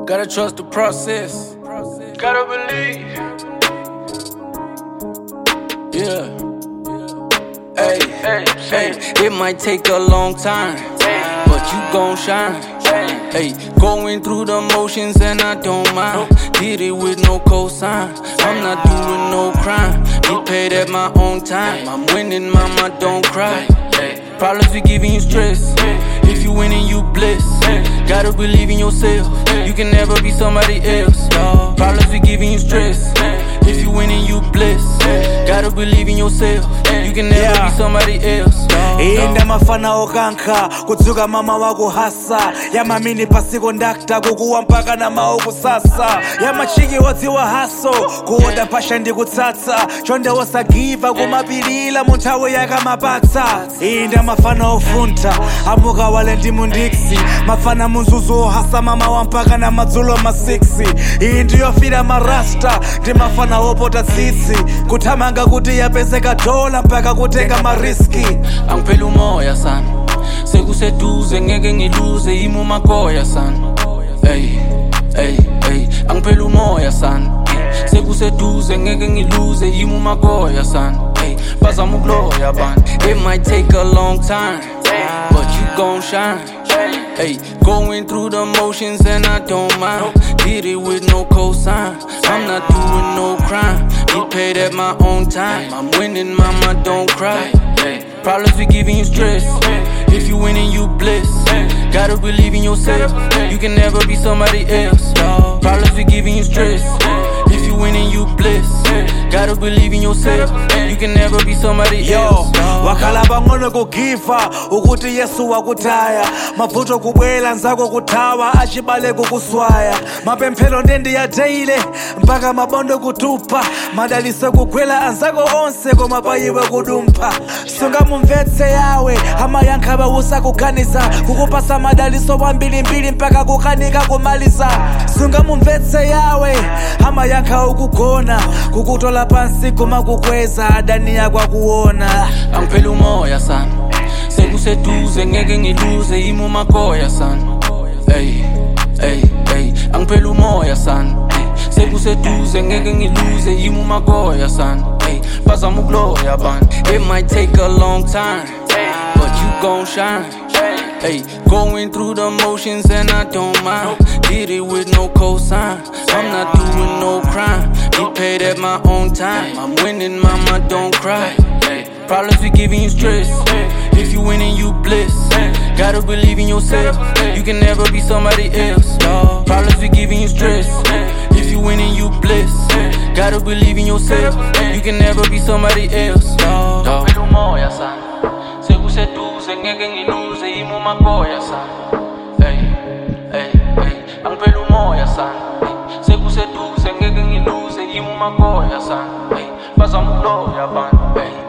Gotta trust the process. Gotta believe. Yeah. Hey, it might take a long time, but you gon' shine. Hey, going through the motions and I don't mind. Did it with no cosign. I'm not doing no crime. Get paid at my own time. I'm winning, mama, don't cry. Problems be giving you stress. If you winning, you bliss. Gotta believe in yourself. You can never be somebody else. Problems be giving you stress. If you winning, you bliss. Gotta believe in yourself. You can never be somebody else. Inda mafana okanka kutsuka mama wako hasa yamamini pasiko ndakta kukuwa mpaka na maoku sasa yamachiki wodziwa haso kuoda pasha ndi kutsatsa chonde wosagiva kumapilila munthawi yakamapatsa inda mafana ofunta amuka wale ndi mundiksi mafana munzuzu ohasa mama wa mpaka na madzulo masiksi iyi ndiyofira marasta ndi mafana opota tsitsi kuthamanga kuti yapezeka dola mpaka kutenga mariski Angiphela umoya sana sekuseduze ngeke ngiluze imo makoya sana angiphela umoya sana sekuseduze ngeke ngiluze imo makoya sana bazama ukuloya abantu. It might take a long time, but you gon' shine. Going through the motions and I don't mind. Did it with no cosign. I'm not doing no crime. Get paid at my own time. I'm winning, mama, don't cry. Problems be giving you stress. If you winning, you bliss. Gotta believe in yourself. You can never be somebody else. Problems be giving you stress. If you winning, you bliss. Gotta believe in yourself. You can never be somebody else. Wakhala pang'ono kugiva ukuthi Yesu wakutaya mavuto kubwela nzako kuthawa achibale kukuswaya mapemphero ndendi ya daily mpaka mabondo kutupa madaliso kugwela anzako onse koma payiwe kudumpha sungamumvetse yawe amayankha bawusa kuganiza kukupasa madaliso wambilimbili mpaka kukanika kumaliza sungamumvetse yawe amayankha ukugona kukutola pansi kumakukweza adani yakwakuona Angiphela umoya sana sekuseduze ngeke ngiluze imo makoya sana angiphela umoya sana sekuseduze ngeke ngiluze imo makoya sana bazama ukuloya abantu. It might take a long time, but you gon' shine. Going through the motions and I don't mind. Did it with no cosign. I'm not doing no crime. Get paid at my own time. I'm winning, mama, don't cry. Problems be giving you stress. If you winning, you bliss. Gotta believe in yourself. You can never be somebody else. Problems be giving you stress. If you winning, you bliss. Gotta believe in yourself. You can never be somebody else. Angiphela umoya sana sekuseduze ngeke ngiluze imo makoya sana angiphela umoya sana sekuseduze ngeke ngiluze imo makoya sana bazama ukuloya abantu.